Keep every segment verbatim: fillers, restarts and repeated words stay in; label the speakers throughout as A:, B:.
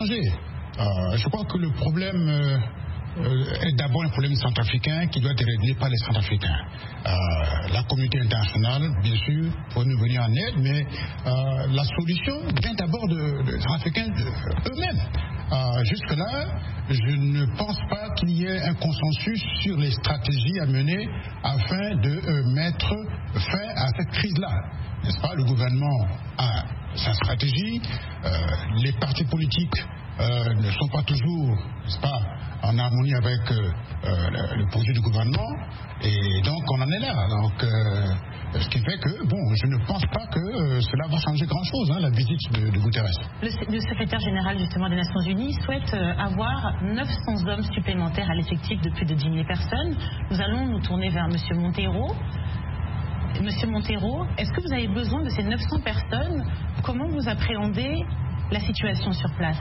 A: Euh, je crois que le problème euh, euh, est d'abord un problème centrafricain qui doit être réglé par les centrafricains. Euh, la communauté internationale, bien sûr, peut nous venir en aide, mais euh, la solution vient d'abord de, de, des Centrafricains eux-mêmes. Euh, Jusque-là, je ne pense pas qu'il y ait un consensus sur les stratégies à mener afin de euh, mettre fin à cette crise-là. N'est-ce pas? Le gouvernement a sa stratégie, euh, les partis politiques euh, ne sont pas toujours, n'est-ce pas, en harmonie avec euh, euh, le projet du gouvernement, et donc on en est là. Donc, euh, ce qui fait que, bon, je ne pense pas que euh, cela va changer grand-chose, hein, la visite de, de Guterres.
B: Le, le secrétaire général justement des Nations Unies souhaite euh, avoir neuf cents hommes supplémentaires à l'effectif de plus de dix mille personnes. Nous allons nous tourner vers M. Montero. Monsieur Montero, est-ce que vous avez besoin de ces neuf cents personnes? Comment vous appréhendez la situation sur place?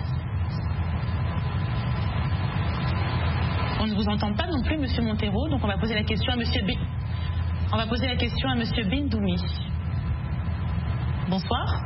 B: On ne vous entend pas non plus, Monsieur Montero, donc on va poser la question à Monsieur B... On va poser la question à Monsieur Bindoumi. Bonsoir.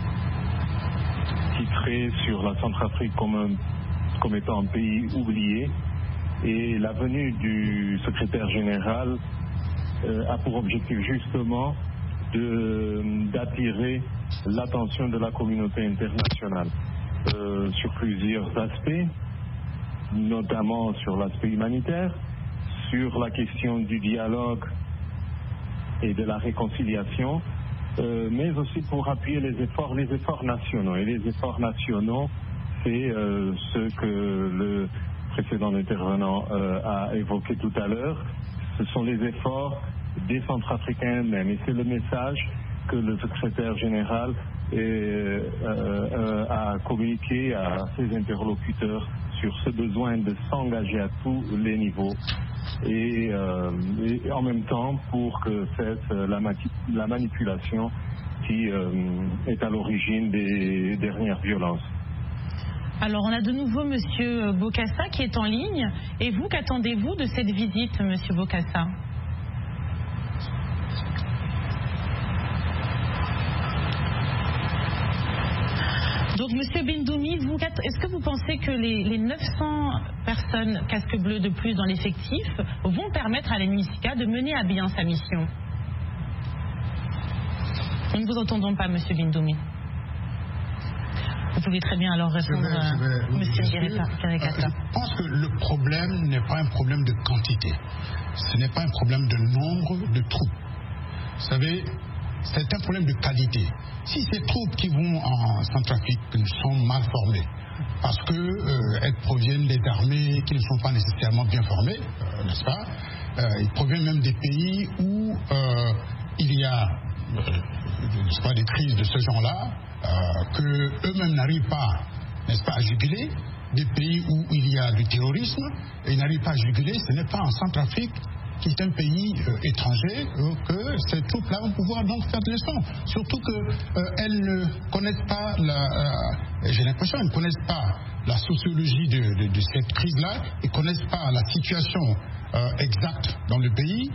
C: Titré sur la Centrafrique comme, un, comme étant un pays oublié, et la venue du secrétaire général euh, a pour objectif justement de, d'attirer l'attention de la communauté internationale euh, sur plusieurs aspects, notamment sur l'aspect humanitaire, sur la question du dialogue et de la réconciliation, euh, mais aussi pour appuyer les efforts, les efforts nationaux. Et les efforts nationaux, c'est euh, ce que le précédent intervenant euh, a évoqué tout à l'heure. Ce sont les efforts des Centrafricains eux-mêmes. Et c'est le message que le secrétaire général est, euh, euh, a communiqué à ses interlocuteurs sur ce besoin de s'engager à tous les niveaux. Et, euh, et en même temps pour que cesse la, la manipulation qui euh, est à l'origine des dernières violences.
B: Alors on a de nouveau Monsieur Bokassa qui est en ligne. Et vous, qu'attendez-vous de cette visite, Monsieur Bokassa? Donc, Monsieur Bindoumi, vous, est-ce que vous pensez que les, les neuf cents personnes casques bleus de plus dans l'effectif vont permettre à l'UNISCA de mener à bien sa mission? Nous ne vous entendons pas, Monsieur Bindoumi. Vous pouvez très bien alors répondre à Monsieur Karikata.
A: Je pense que le problème n'est pas un problème de quantité. Ce n'est pas un problème de nombre de troupes. Vous savez, c'est un problème de qualité. Si ces troupes qui vont en Centrafrique sont mal formées, parce qu'elles euh, proviennent des armées qui ne sont pas nécessairement bien formées, euh, n'est-ce pas? euh, Ils proviennent même des pays où euh, il y a euh, n'est-ce pas, des crises de ce genre-là, euh, que eux-mêmes n'arrivent pas, n'est-ce pas, à juguler, des pays où il y a du terrorisme, et ils n'arrivent pas à juguler. Ce n'est pas en Centrafrique, qui est un pays euh, étranger, euh, que ces troupes-là vont pouvoir donc faire des leçons. Surtout qu'elles euh, ne connaissent pas, la, euh, j'ai l'impression, elles ne connaissent pas la sociologie de, de, de cette crise-là, et ne connaissent pas la situation euh, exacte dans le pays.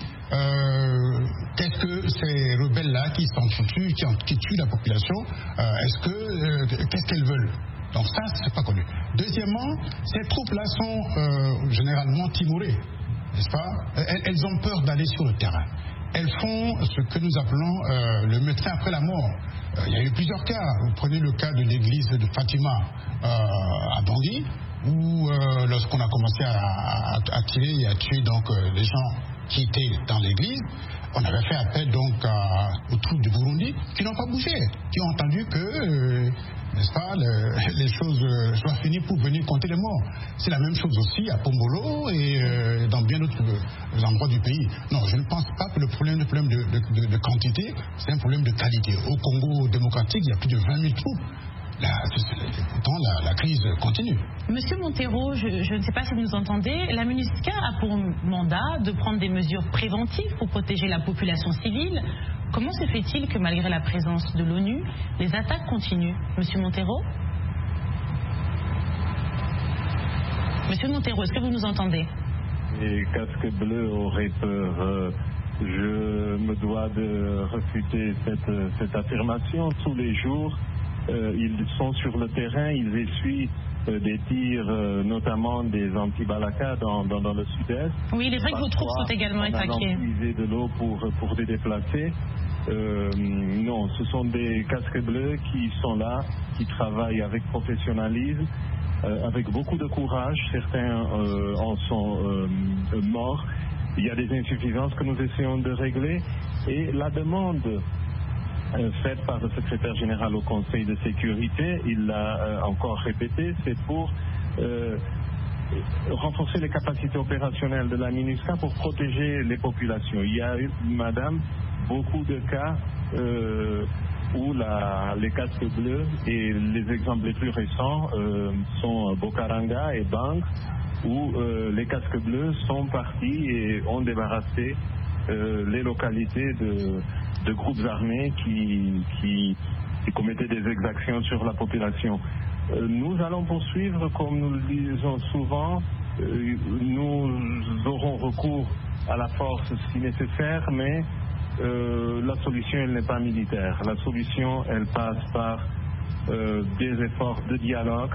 A: Euh, qu'est-ce que ces rebelles-là qui s'en tuent, qui, qui tuent la population, euh, est-ce que, euh, qu'est-ce qu'elles veulent? Donc ça, c'est pas connu. Deuxièmement, ces troupes-là sont euh, généralement timorées. N'est-ce pas? Elles, elles ont peur d'aller sur le terrain. Elles font ce que nous appelons euh, le médecin après la mort. Euh, il y a eu plusieurs cas. Vous prenez le cas de l'église de Fatima euh, à Bangui, où euh, lorsqu'on a commencé à, à, à tirer et à tuer donc euh, les gens qui étaient dans l'église, on avait fait appel donc à, aux troupes du Burundi qui n'ont pas bougé, qui ont entendu que euh, n'est-ce pas, le, les choses euh, soient finies pour venir compter les morts. C'est la même chose aussi à Pombolo et euh, dans bien d'autres euh, endroits du pays. Non, je ne pense pas que le problème, le problème de, de, de, de quantité, c'est un problème de qualité. Au Congo démocratique, il y a plus de vingt mille troupes. La, pourtant, la, la crise continue.
B: Monsieur Montero, je, je ne sais pas si vous nous entendez, la MINUSCA a pour mandat de prendre des mesures préventives pour protéger la population civile. Comment se fait-il que malgré la présence de l'ONU, les attaques continuent? Monsieur Montero? Monsieur Montero, est-ce que vous nous entendez?
C: Les casques bleus auraient peur. Euh, je me dois de refuter cette, cette affirmation. Tous les jours, euh, ils sont sur le terrain, ils essuient euh, des tirs, euh, notamment des anti-Balaka dans, dans, dans le sud-est.
B: Oui, il est vrai que vos troupes sont également évacuées.
C: Puiser de l'eau pour, pour les déplacer. Euh, non, ce sont des casques bleus qui sont là, qui travaillent avec professionnalisme, euh, avec beaucoup de courage. Certains euh, en sont euh, morts. Il y a des insuffisances que nous essayons de régler. Et la demande euh, faite par le secrétaire général au Conseil de sécurité, il l'a euh, encore répété, c'est pour euh, renforcer les capacités opérationnelles de la MINUSCA pour protéger les populations. Il y a eu, madame, beaucoup de cas euh, où la, les casques bleus, et les exemples les plus récents euh, sont Bokaranga et Bang, où euh, les casques bleus sont partis et ont débarrassé euh, les localités de, de groupes armés qui, qui, qui commettaient des exactions sur la population. Euh, nous allons poursuivre, comme nous le disons souvent, euh, nous aurons recours à la force si nécessaire, mais euh, la solution, elle n'est pas militaire. La solution, elle passe par euh, des efforts de dialogue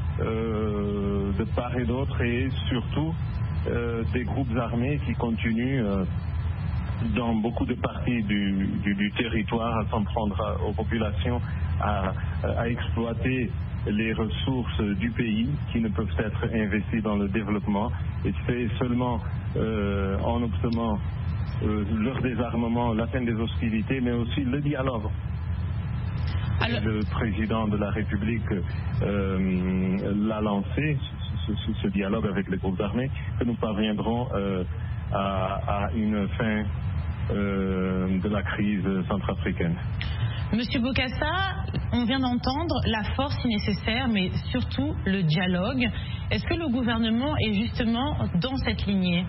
C: euh, de part et d'autre, et surtout euh, des groupes armés qui continuent euh, dans beaucoup de parties du, du, du territoire à s'en prendre à, aux populations, à, à exploiter les ressources du pays qui ne peuvent être investies dans le développement. Et c'est seulement euh, en obtenant euh, leur désarmement, la fin des hostilités, mais aussi le dialogue. Alors... Le président de la République euh, l'a lancé, ce, ce, ce dialogue avec les groupes armés, que nous parviendrons euh, à, à une fin euh, de la crise centrafricaine.
B: Monsieur Bokassa, on vient d'entendre la force si nécessaire, mais surtout le dialogue. Est-ce que le gouvernement est justement dans cette lignée?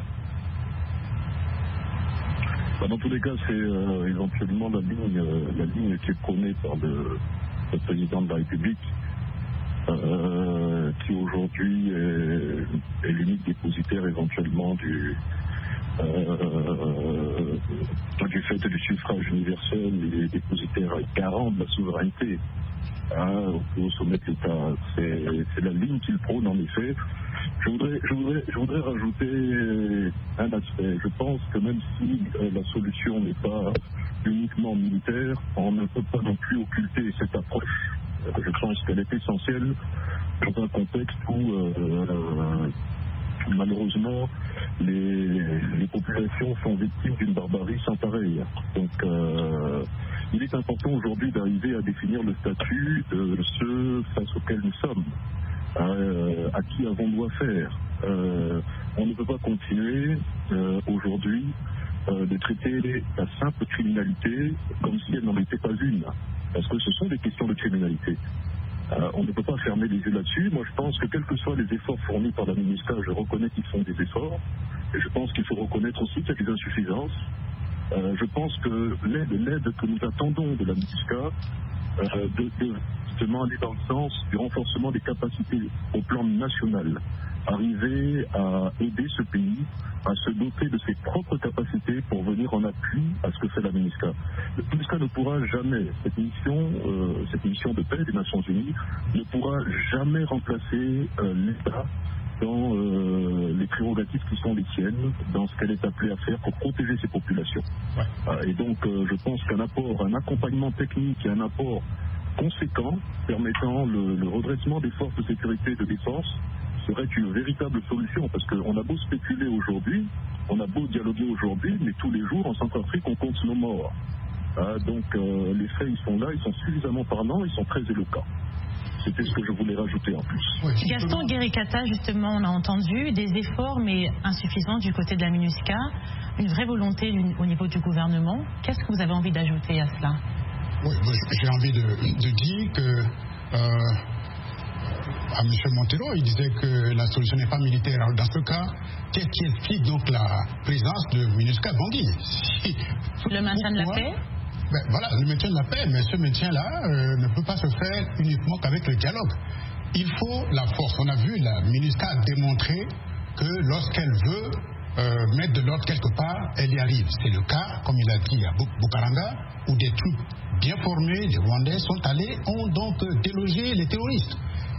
D: Bah, dans tous les cas, c'est euh, éventuellement la ligne, euh, la ligne qui est prônée par le, le président de la République, euh, qui aujourd'hui est, est l'unique dépositaire éventuellement du, euh, du fait du suffrage universel. Il est dépositaire garant de la souveraineté hein, au sommet de l'État. C'est, c'est la ligne qu'il prône en effet. Je voudrais, je, voudrais, je voudrais rajouter un aspect. Je pense que même si euh, la solution n'est pas uniquement militaire, on ne peut pas non plus occulter cette approche. Euh, je pense qu'elle est essentielle dans un contexte où euh, euh, malheureusement les, les populations sont victimes d'une barbarie sans pareil. Donc euh, il est important aujourd'hui d'arriver à définir le statut de ceux face auxquels nous sommes. Euh, à qui avons-nous affaire? euh, On ne peut pas continuer euh, aujourd'hui euh, de traiter la simple criminalité comme si elle n'en était pas une, parce que ce sont des questions de criminalité. Euh, on ne peut pas fermer les yeux là-dessus. Moi, je pense que quels que soient les efforts fournis par la MINUSCA, je reconnais qu'ils font des efforts, et je pense qu'il faut reconnaître aussi qu'il y a des insuffisances. Euh, je pense que l'aide, l'aide que nous attendons de la MINUSCA euh, de, de justement aller dans le sens du renforcement des capacités au plan national, arriver à aider ce pays à se doter de ses propres capacités pour venir en appui à ce que fait la MINUSCA. La MINUSCA ne pourra jamais, cette mission, euh, cette mission de paix des Nations Unies, ne pourra jamais remplacer euh, l'État dans euh, les prérogatives qui sont les siennes, dans ce qu'elle est appelée à faire pour protéger ses populations. Ouais. Euh, et donc, euh, je pense qu'un apport, un accompagnement technique et un apport conséquent permettant le, le redressement des forces de sécurité et de défense serait une véritable solution, parce qu'on a beau spéculer aujourd'hui, on a beau dialoguer aujourd'hui, mais tous les jours en Centrafrique on compte nos morts. Euh, donc euh, les faits ils sont là, ils sont suffisamment parlants, ils sont très éloquents. C'était ce que je voulais rajouter en plus.
B: Oui. Gaston Guéricata, justement, on a entendu des efforts mais insuffisants du côté de la MINUSCA, une vraie volonté au niveau du gouvernement. Qu'est-ce que vous avez envie d'ajouter à cela?
A: Oui, j'ai envie de, de dire que euh, à M. Montero, il disait que la solution n'est pas militaire. Alors dans ce cas, qu'est-ce qui explique donc la présence de MINUSCA Bangui? Si,
B: Le maintien de la paix?
A: Ben, voilà, le maintien de la paix, mais ce maintien-là euh, ne peut pas se faire uniquement qu'avec le dialogue. Il faut la force. On a vu, la MINUSCA a démontré que lorsqu'elle veut euh, mettre de l'ordre quelque part, elle y arrive. C'est le cas, comme il a dit, à Bokaranga, où des troupes bien formées, des Rwandais, sont allés, ont donc délogé les terroristes.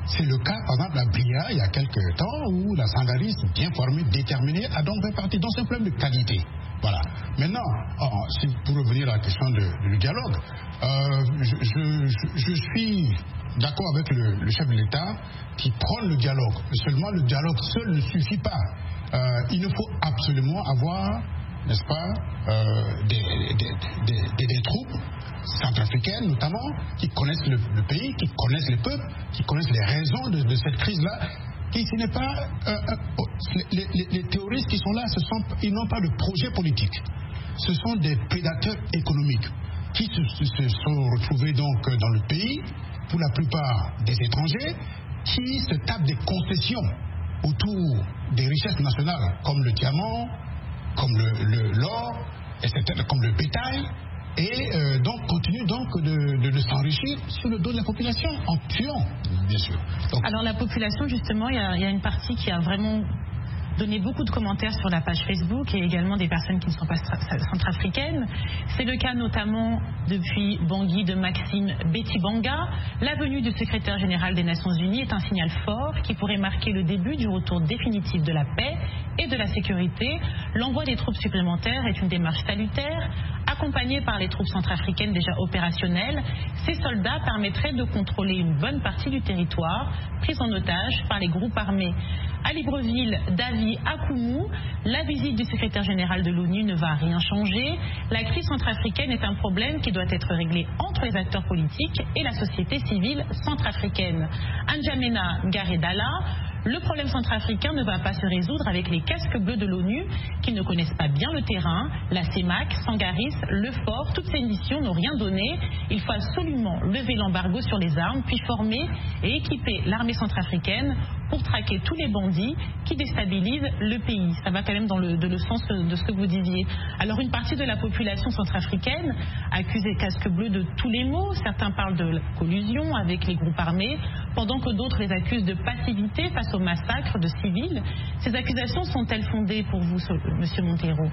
A: C'est le cas, par exemple, à Bria, il y a quelques temps, où la Sangaris, bien formée, déterminée, a donc fait partie. Donc c'est un problème de qualité. Voilà. Maintenant, oh, si, pour revenir à la question de, du dialogue, euh, je, je, je, je suis d'accord avec le, le chef de l'État qui prône le dialogue. Seulement, le dialogue seul ne suffit pas. Euh, il nous faut absolument avoir, n'est-ce pas, euh, des, des, des, des, des troupes centrafricaines notamment, qui connaissent le, le pays, qui connaissent les peuples, qui connaissent les raisons de, de cette crise-là. Et ce n'est pas euh, euh, les, les, les terroristes qui sont là, ce sont, ils n'ont pas de projet politique. Ce sont des prédateurs économiques qui se, se sont retrouvés donc dans le pays, pour la plupart des étrangers, qui se tapent des concessions autour des richesses nationales, comme le diamant, comme le, le, l'or, et cetera, comme le bétail. Et euh, donc continue donc de, de, de s'enrichir sur le dos de la population, en tuant, bien sûr. Donc,
B: alors la population, justement, il y, y a une partie qui a vraiment donné beaucoup de commentaires sur la page Facebook et également des personnes qui ne sont pas centrafricaines. C'est le cas notamment depuis Bangui de Maxime Betibanga. La venue du secrétaire général des Nations Unies est un signal fort qui pourrait marquer le début du retour définitif de la paix et de la sécurité. L'envoi des troupes supplémentaires est une démarche salutaire. Accompagnés par les troupes centrafricaines déjà opérationnelles, ces soldats permettraient de contrôler une bonne partie du territoire pris en otage par les groupes armés. À Libreville, Davi Akoumou, la visite du secrétaire général de l'ONU ne va rien changer. La crise centrafricaine est un problème qui doit être réglé entre les acteurs politiques et la société civile centrafricaine. N'Djamena Garedala, le problème centrafricain ne va pas se résoudre avec les casques bleus de l'ONU qui ne connaissent pas bien le terrain. La CEMAC, Sangaris, le Fort, toutes ces missions n'ont rien donné. Il faut absolument lever l'embargo sur les armes, puis former et équiper l'armée centrafricaine pour traquer tous les bandits qui déstabilisent le pays. Ça va quand même dans le, de le sens de ce que vous disiez. Alors une partie de la population centrafricaine accuse les casques bleus de tous les maux. Certains parlent de la collusion avec les groupes armés, pendant que d'autres les accusent de passivité face au massacre de civils. Ces accusations sont-elles fondées pour vous, Monsieur Monteiro?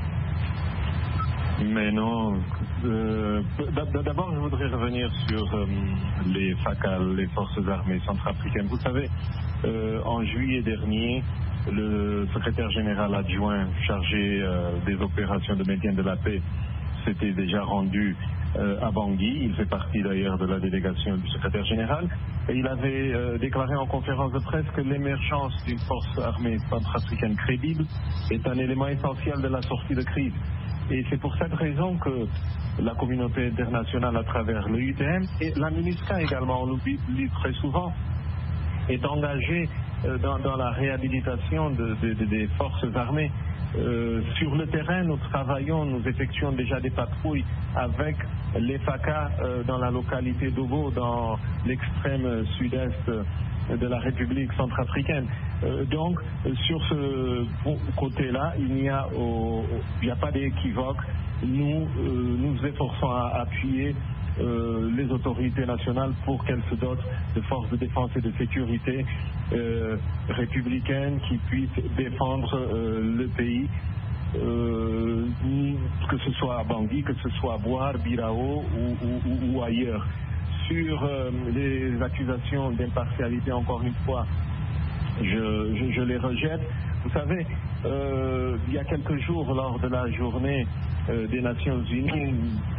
C: Mais non. Euh, D'abord, je voudrais revenir sur euh, les FACAL, les forces armées centrafricaines. Vous savez, euh, en juillet dernier, le secrétaire général adjoint chargé euh, des opérations de maintien de la paix s'était déjà rendu euh, à Bangui. Il fait partie d'ailleurs de la délégation du secrétaire général. Et il avait euh, déclaré en conférence de presse que l'émergence d'une force armée centrafricaine crédible est un élément essentiel de la sortie de crise. Et c'est pour cette raison que la communauté internationale, à travers le U T M et la MINUSCA également, on l'oublie très souvent, est engagée euh, dans, dans la réhabilitation de, de, de, des forces armées. Euh, sur le terrain, nous travaillons, nous effectuons déjà des patrouilles avec les FACA euh, dans la localité d'Obo, dans l'extrême sud-est de la République centrafricaine. Euh, donc, sur ce côté-là, il n'y a, au, il n'y a pas d'équivoque. Nous euh, nous efforçons à appuyer euh, les autorités nationales pour qu'elles se dotent de forces de défense et de sécurité euh, républicaines qui puissent défendre euh, le pays, euh, que ce soit à Bangui, que ce soit à Boar, Birao ou, ou, ou ailleurs. Sur euh, les accusations d'impartialité, encore une fois, je, je, je les rejette. Vous savez, euh, il y a quelques jours, lors de la journée euh, des Nations Unies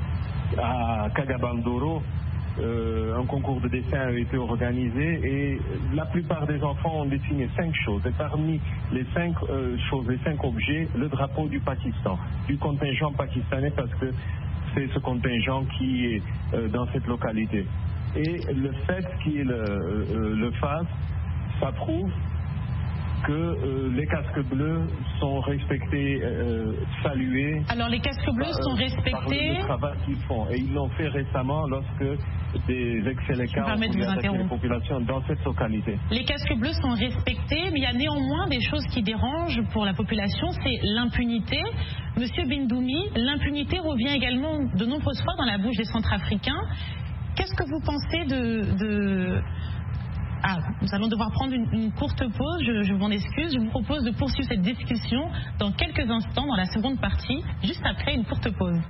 C: à Kagabandoro, euh, un concours de dessin a été organisé et la plupart des enfants ont dessiné cinq choses. Et parmi les cinq euh, choses, les cinq objets, le drapeau du Pakistan, du contingent pakistanais, parce que c'est ce contingent qui est euh, dans cette localité. Et le fait qu'il euh, le fasse, ça prouve que euh, les casques bleus sont respectés, euh, salués.
B: Alors les casques bleus
C: par,
B: sont respectés
C: par le, le travail qu'ils font. Et ils l'ont fait récemment lorsque des excellents cas ont voulu attaquer les populations dans cette localité.
B: Les casques bleus sont respectés, mais il y a néanmoins des choses qui dérangent pour la population, c'est l'impunité. Monsieur Bindoumi, l'impunité revient également de nombreuses fois dans la bouche des Centrafricains. Qu'est-ce que vous pensez de... de... Ah, nous allons devoir prendre une, une courte pause, je, je m'en excuse. Je vous propose de poursuivre cette discussion dans quelques instants, dans la seconde partie, juste après une courte pause.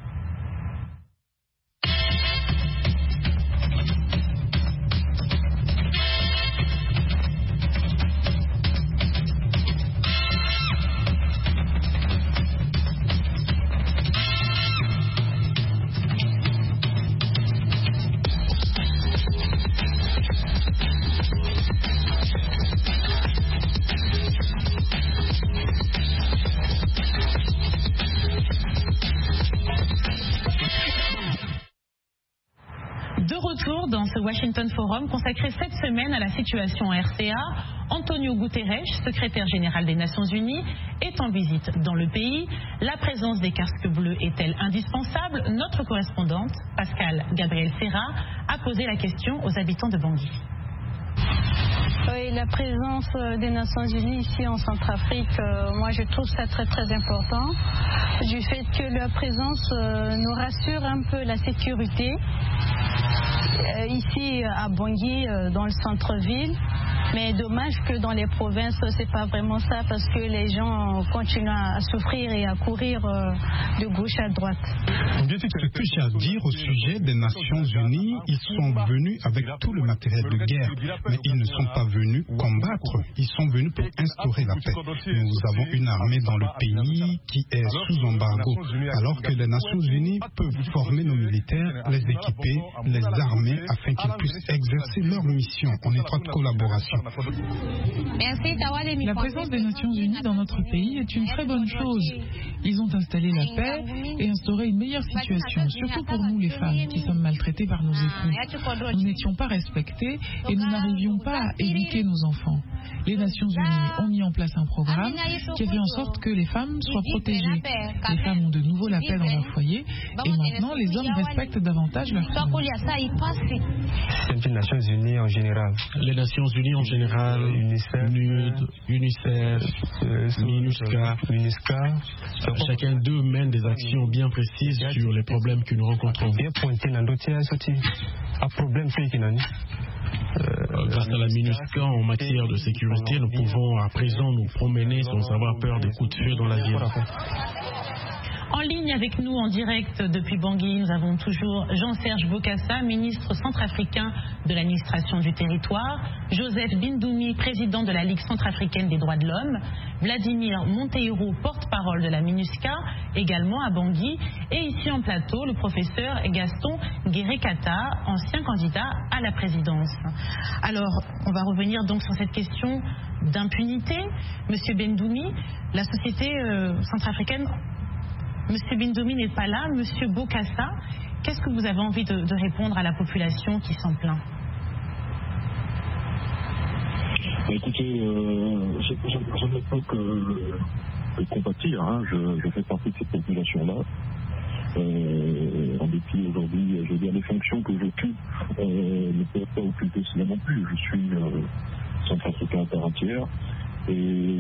B: Washington Forum consacré cette semaine à la situation en R C A. Antonio Guterres, secrétaire général des Nations Unies, est en visite dans le pays. La présence des casques bleus est-elle indispensable? Notre correspondante, Pascal Gabriel Serra, a posé la question aux habitants de Bangui.
E: Oui, la présence des Nations Unies ici en Centrafrique, euh, moi je trouve ça très très important, du fait que leur présence euh, nous rassure un peu la sécurité. Euh, ici à Bangui, euh, dans le centre-ville, mais dommage que dans les provinces c'est pas vraiment ça, parce que les gens continuent à souffrir et à courir euh, de gauche à droite.
A: Ce que j'ai à dire au sujet des Nations Unies, ils sont venus avec tout le matériel de guerre, mais ils ne sont pas venus combattre, ils sont venus pour instaurer la paix. Nous avons une armée dans le pays qui est sous embargo, alors que les Nations Unies peuvent former nos militaires, les équiper, les armer afin qu'ils puissent exercer leur mission en étroite collaboration.
F: La présence des Nations Unies dans notre pays est une très bonne chose. Ils ont installé la paix et instauré une meilleure situation, surtout pour nous les femmes qui sommes maltraitées par nos époux. Nous n'étions pas respectées et nous n'arrivions pas à éduquer nos enfants. Les Nations Unies ont mis en place un programme qui a fait en sorte que les femmes soient protégées. Les femmes ont de nouveau la paix dans leur foyer et maintenant les hommes respectent davantage leurs femmes.
G: Les Nations Unies en général.
H: Les Nations Unies en général,
G: UNICEF,
H: N U D, UNICEF,
G: euh,
H: MINUSCA,
G: MINUSCA.
H: Chacun d'eux mène des actions bien précises sur les problèmes que nous rencontrons.
G: Bien pointé dans d'autres à problème qui n'en
H: Euh, grâce à la MINUSCA en matière de sécurité, nous pouvons à présent nous promener sans avoir peur des coups de feu dans la ville.
B: En ligne avec nous en direct depuis Bangui, nous avons toujours Jean-Serge Bokassa, ministre centrafricain de l'administration du territoire, Joseph Bindoumi, président de la Ligue centrafricaine des droits de l'homme, Vladimir Monteiro, porte-parole de la MINUSCA, également à Bangui, et ici en plateau, le professeur Gaston Guérékata, ancien candidat à la présidence. Alors, on va revenir donc sur cette question d'impunité. Monsieur Bindoumi, la société euh, centrafricaine... Monsieur Bindoumi n'est pas là. Monsieur Bokassa, qu'est-ce que vous avez envie de, de répondre à la population qui s'en plaint?
D: Écoutez, euh, je, je, je ne peux que, que compatir. Hein. Je, je fais partie de cette population-là. Euh, en dépit aujourd'hui, je veux dire, les fonctions que j'occupe euh, ne peuvent pas occuper cela non plus. Je suis euh, centrafricain à part entière. Et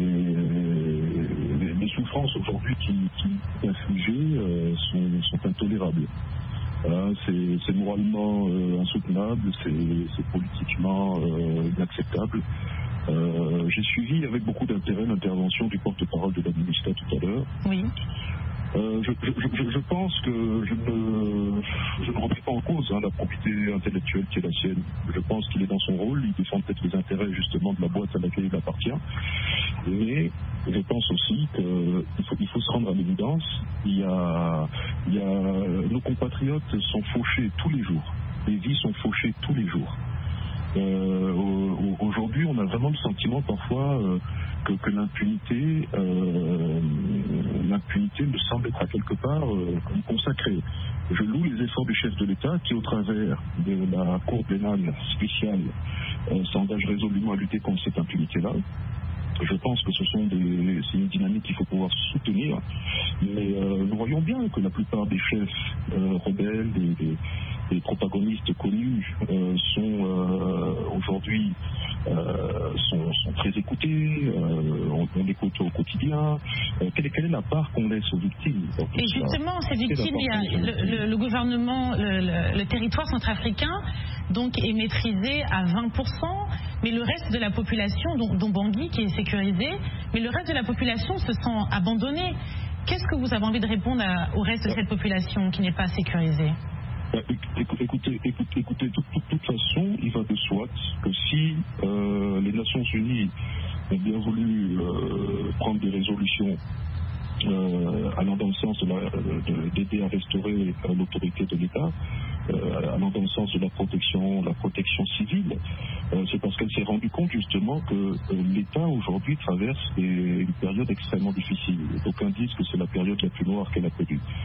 D: les, les souffrances aujourd'hui qui, qui sont infligées euh, sont, sont intolérables. Euh, c'est, c'est moralement euh, insoutenable, c'est, c'est politiquement euh, inacceptable. Euh, j'ai suivi avec beaucoup d'intérêt l'intervention du porte-parole de la MINUSCA tout à l'heure.
B: Oui.
D: Euh, je, je, je pense que je ne, je ne remets pas en cause hein, la probité intellectuelle qui est la sienne. Je pense qu'il est dans son rôle, il défend peut-être les intérêts justement de la boîte à laquelle il appartient. Mais je pense aussi qu'il faut, il faut se rendre à l'évidence. Il y a, il y a, nos compatriotes sont fauchés tous les jours. Les vies sont fauchées tous les jours. Euh, aujourd'hui, on a vraiment le sentiment parfois euh, que, que l'impunité, euh, l'impunité me semble être à quelque part euh, consacrée. Je loue les efforts du chef de l'État qui, au travers de la Cour pénale spéciale, euh, s'engage résolument à lutter contre cette impunité-là. Je pense que ce sont des, c'est une dynamique qu'il faut pouvoir soutenir, mais euh, nous voyons bien que la plupart des chefs euh, rebelles, des, des, des protagonistes connus euh, sont euh, aujourd'hui euh, sont, sont très écoutés, euh, on, on écoute au quotidien. Euh, quelle, quelle est la part qu'on laisse aux victimes?
B: Et justement, ces victimes, il y a le, le, le gouvernement, le, le, le territoire centrafricain donc est maîtrisé à vingt pour cent. Mais le reste de la population, dont, dont Bangui qui est sécurisé, mais le reste de la population se sent abandonné. Qu'est-ce que vous avez envie de répondre à, au reste de cette population qui n'est pas sécurisée?
D: Écoutez, écoutez, écoutez de toute, toute façon, il va de soi que si euh, les Nations Unies ont bien voulu euh, prendre des résolutions euh, allant dans le sens de la, de, d'aider à restaurer euh, l'autorité de l'État, euh, allant dans le sens de la protection, la protection civile, euh, c'est parce qu'elle s'est rendue compte justement que euh, l'État aujourd'hui traverse des, une période extrêmement difficile. D'aucuns disent que c'est la période la plus noire qu'elle a connue.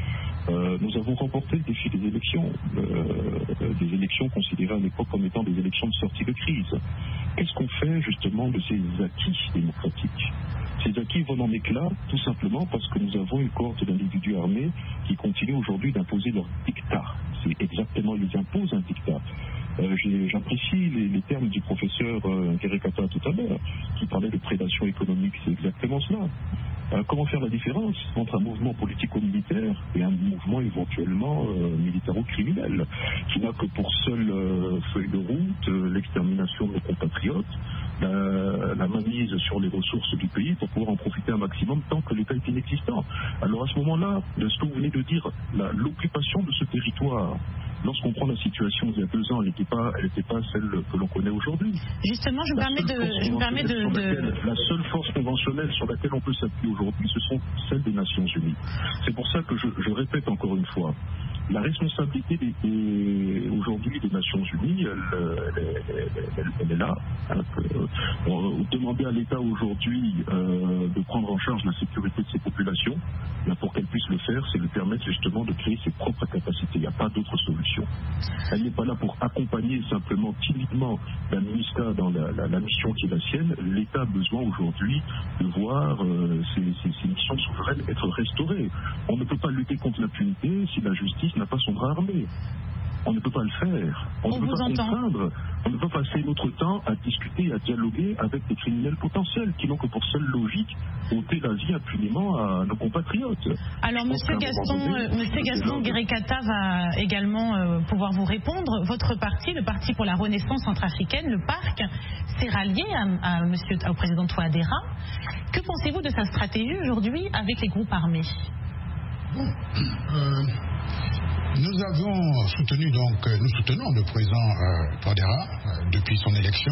D: Euh, nous avons remporté le défi des élections, euh, des élections considérées à l'époque comme étant des élections de sortie de crise. Qu'est-ce qu'on fait justement de ces acquis démocratiques? Ces acquis volent en éclats tout simplement parce que nous avons une cohorte d'individus armés qui continuent aujourd'hui d'imposer leur dictat. C'est exactement, ils imposent un dictat. Euh, J'apprécie les, les termes du professeur euh, Guerrekata tout à l'heure, qui parlait de prédation économique. C'est exactement cela. Euh, comment faire la différence entre un mouvement politico-militaire et un mouvement éventuellement euh, militaro-criminel, qui n'a que pour seule euh, feuille de route euh, l'extermination de nos compatriotes, la, la mainmise sur les ressources du pays pour pouvoir en profiter un maximum tant que l'État est inexistant. Alors à ce moment-là, ce que vous venez de dire, l'occupation de ce territoire, lorsqu'on prend la situation il y a deux ans, elle n'était pas, elle n'était pas celle que l'on connaît aujourd'hui.
B: Justement, je me permets de, je me permets de, de...
D: Laquelle, la seule force conventionnelle sur laquelle on peut s'appuyer aujourd'hui, ce sont celles des Nations Unies. C'est pour ça que je, je répète encore une fois, la responsabilité des, des, aujourd'hui des Nations Unies, elle, elle, elle, elle, elle est là. Hein, que, euh, demander à l'État aujourd'hui euh, de prendre en charge la sécurité de ses populations, là, pour qu'elle puisse le faire, c'est lui permettre justement de créer ses propres capacités. Il n'y a pas d'autre solution. Elle n'est pas là pour accompagner simplement timidement la MINUSCA dans la, la, la mission qui est la sienne. L'État a besoin aujourd'hui de voir euh, ses, ses, ses missions souveraines être restaurées. On ne peut pas lutter contre l'impunité si la justice n'a pas son bras armé. On ne peut pas le faire. On,
B: on
D: ne peut
B: vous
D: pas
B: entend.
D: contraindre. On ne peut pas passer notre temps à discuter, à dialoguer avec des criminels potentiels qui n'ont que pour seule logique ôter la vie impunément à nos compatriotes.
B: Alors,
D: Je
B: Monsieur Gaston,
D: donné,
B: euh, Monsieur Gaston Guerrekata va également euh, pouvoir vous répondre. Votre parti, le Parti pour la Renaissance centrafricaine, le PARC, s'est rallié à, à Monsieur, au président Touadéra. Que pensez-vous de sa stratégie aujourd'hui avec les groupes armés?
A: euh... Nous avons soutenu, donc, nous soutenons le président euh, Touadéra euh, depuis son élection.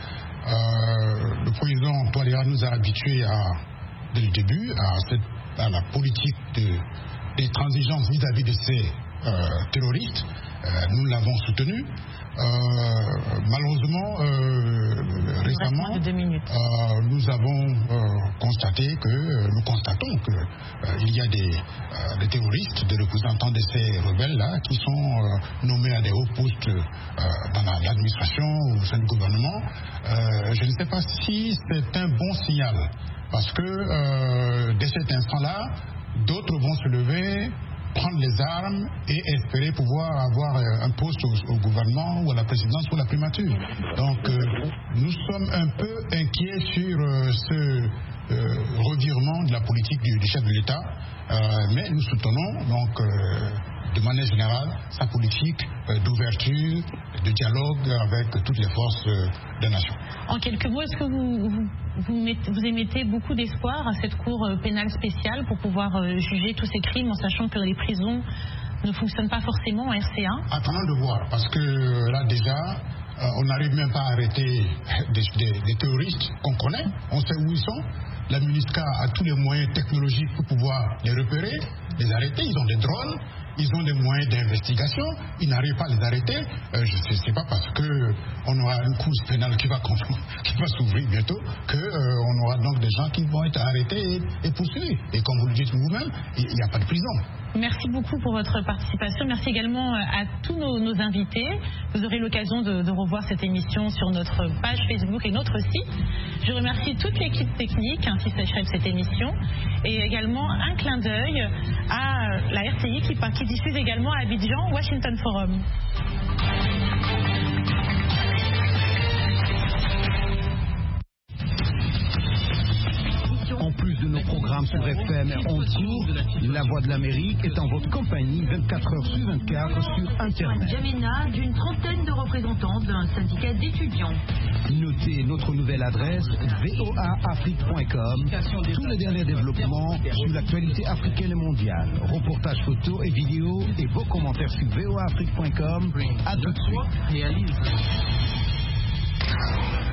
A: Euh, le président Touadéra nous a habitués à, dès le début à, cette, à la politique de, des transigences vis-à-vis de ces euh, terroristes. Euh, nous l'avons soutenu. Euh, malheureusement, euh, récemment, euh, nous avons euh, constaté que euh, nous constatons que euh, il y a des, euh, des terroristes, des représentants de ces rebelles-là, qui sont euh, nommés à des hauts postes euh, dans la, l'administration ou au sein du gouvernement. Euh, je ne sais pas si c'est un bon signal, parce que euh, dès cet instant-là, d'autres vont se lever, prendre les armes et espérer pouvoir avoir un poste au, au gouvernement ou à la présidence ou à la primature. Donc euh, nous sommes un peu inquiets sur euh, ce euh, revirement de la politique du, du chef de l'État, euh, mais nous soutenons donc euh, de manière générale sa politique euh, d'ouverture, de dialogue avec toutes les forces euh, de la nation.
B: En quelques mots, est-ce que vous, vous, vous, mettez, vous émettez beaucoup d'espoir à cette cour euh, pénale spéciale pour pouvoir euh, juger tous ces crimes en sachant que les prisons ne fonctionnent pas forcément en R C A?
A: Attendons de voir, parce que là déjà, euh, on n'arrive même pas à arrêter des, des, des terroristes qu'on connaît, on sait où ils sont. La MINUSCA a tous les moyens technologiques pour pouvoir les repérer, les arrêter. Ils ont des drones, ils ont des moyens d'investigation, ils n'arrivent pas à les arrêter. Euh, je ne sais pas parce qu'on aura une cour pénale qui va, qui va s'ouvrir bientôt qu'on euh, aura donc des gens qui vont être arrêtés et, et poursuivis. Et comme vous le dites vous-même, il n'y a pas de prison.
B: Merci beaucoup pour votre participation. Merci également à tous nos, nos invités. Vous aurez l'occasion de, de revoir cette émission sur notre page Facebook et notre site. Je remercie toute l'équipe technique ainsi s'achève cette émission. Et également un clin d'œil à la R T I qui, qui diffuse également à Abidjan, Washington Forum.
I: En plus de nos programmes sur F M en cours, La Voix de l'Amérique est en votre compagnie vingt-quatre heures sur vingt-quatre sur Internet.
J: N'Djamena d'une trentaine de représentants d'un syndicat d'étudiants.
I: Notez notre nouvelle adresse v o a afrique point com. Tous les derniers développements sur l'actualité africaine et mondiale. Reportages photos et vidéos et vos commentaires sur v o a afrique point com. À tout de suite.